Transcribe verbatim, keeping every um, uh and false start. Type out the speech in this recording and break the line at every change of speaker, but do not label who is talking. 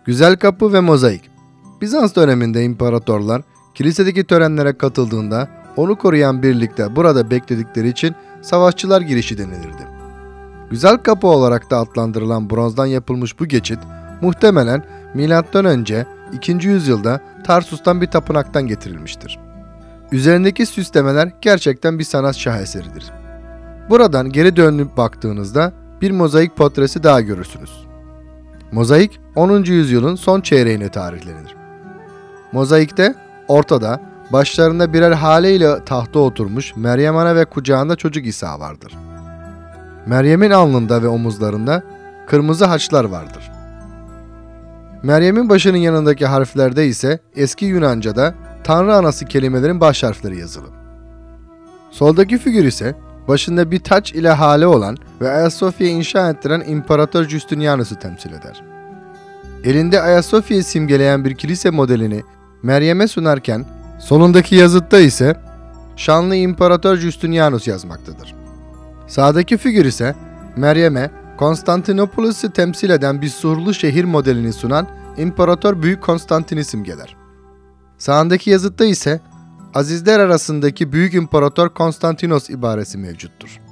Güzel Kapı ve Mozaik. Bizans döneminde imparatorlar kilisedeki törenlere katıldığında onu koruyan birlikte burada bekledikleri için savaşçılar girişi denilirdi. Güzel Kapı olarak da adlandırılan bronzdan yapılmış bu geçit muhtemelen milattan önce ikinci yüzyılda Tarsus'tan bir tapınaktan getirilmiştir. Üzerindeki süslemeler gerçekten bir sanat şaheseridir. Buradan geri dönüp baktığınızda bir mozaik portresi daha görürsünüz. Mozaik onuncu yüzyılın son çeyreğine tarihlenir. Mozaikte ortada başlarında birer hale ile tahta oturmuş Meryem Ana ve kucağında çocuk İsa vardır. Meryem'in alnında ve omuzlarında kırmızı haçlar vardır. Meryem'in başının yanındaki harflerde ise eski Yunanca'da Tanrı Anası kelimelerin baş harfleri yazılı. Soldaki figür ise başında bir taç ile hale olan ve Ayasofya'yı inşa ettiren İmparator Justinianus'u temsil eder. Elinde Ayasofya'yı simgeleyen bir kilise modelini Meryem'e sunarken solundaki yazıtta ise şanlı İmparator Justinianus yazmaktadır. Sağdaki figür ise Meryem'e Konstantinopolis'i temsil eden bir surlu şehir modelini sunan İmparator Büyük Konstantin'i simgeler. Sağındaki yazıtta ise azizler arasındaki Büyük İmparator Konstantinos ibaresi mevcuttur.